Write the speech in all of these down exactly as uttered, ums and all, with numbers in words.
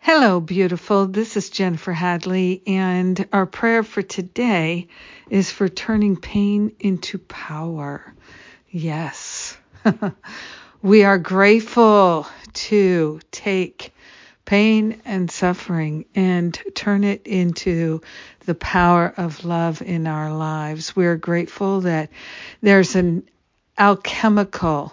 Hello, beautiful. This is Jennifer Hadley, and our prayer for today is for turning pain into power. Yes. We are grateful to take pain and suffering and turn it into the power of love in our lives. We're grateful that there's an alchemical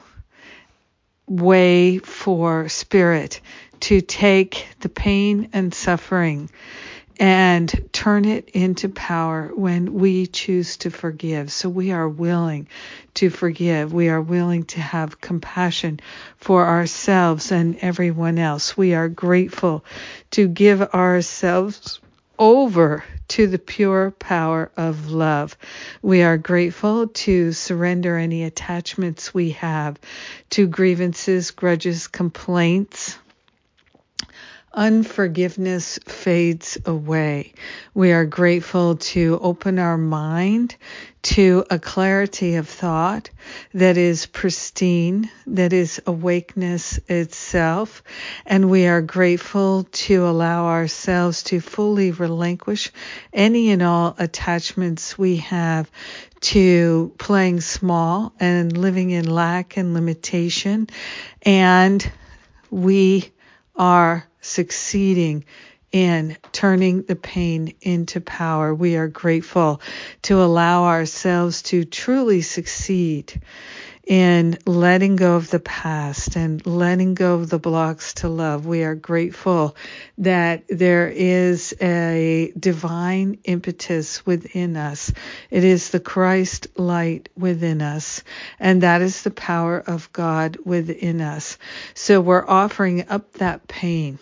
way for spirit to take the pain and suffering and turn it into power when we choose to forgive. So we are willing to forgive. We are willing to have compassion for ourselves and everyone else. We are grateful to give ourselves over to the pure power of love. We are grateful to surrender any attachments we have to grievances, grudges, complaints. Unforgiveness fades away. We are grateful to open our mind to a clarity of thought that is pristine, that is awakeness itself. And we are grateful to allow ourselves to fully relinquish any and all attachments we have to playing small and living in lack and limitation. And we are succeeding in turning the pain into power. We are grateful to allow ourselves to truly succeed in letting go of the past and letting go of the blocks to love. We are grateful that there is a divine impetus within us. It is the Christ light within us, and that is the power of God within us. So we're offering up that pain.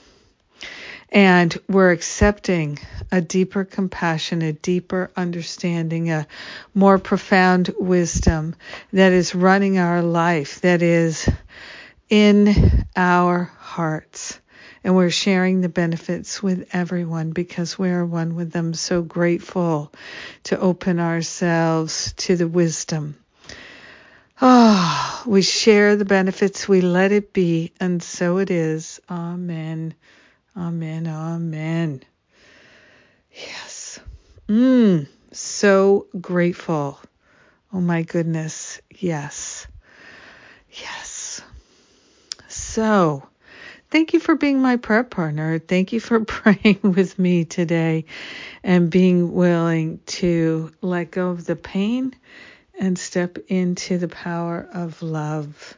And we're accepting a deeper compassion, a deeper understanding, a more profound wisdom that is running our life, that is in our hearts. And we're sharing the benefits with everyone because we're one with them. So grateful to open ourselves to the wisdom. Oh, we share the benefits, we let it be, and so it is. Amen. Amen, amen. Yes. Mm, so grateful. Oh my goodness. Yes. Yes. So, thank you for being my prayer partner. Thank you for praying with me today and being willing to let go of the pain and step into the power of love.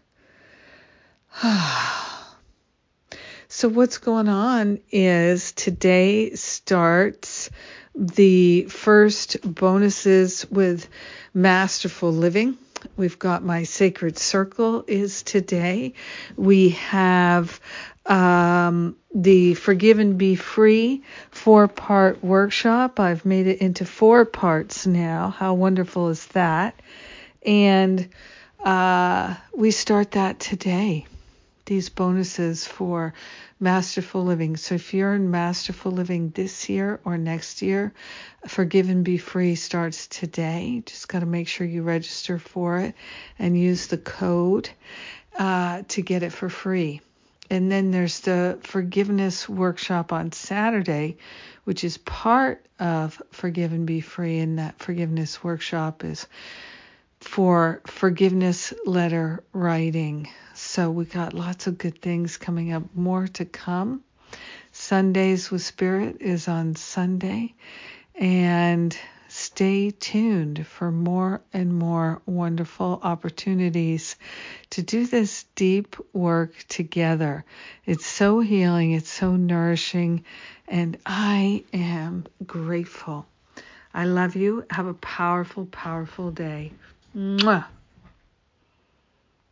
So what's going on is today starts the first bonuses with Masterful Living. We've got my Sacred Circle is today. We have um, the Forgive and Be Free four-part workshop. I've made it into four parts now. How wonderful is that? And uh, we start that today. These bonuses for Masterful Living. So if you're in Masterful Living this year or next year, Forgive and Be Free starts today. Just got to make sure you register for it and use the code uh, to get it for free. And then there's the Forgiveness Workshop on Saturday, which is part of Forgive and Be Free. And that Forgiveness Workshop is for forgiveness letter writing. So we got lots of good things coming up, more to come. Sundays with Spirit is on Sunday, and stay tuned for more and more wonderful opportunities to do this deep work together. It's so healing, it's so nourishing, and I am grateful. I love you. Have a powerful, powerful day. Mwah.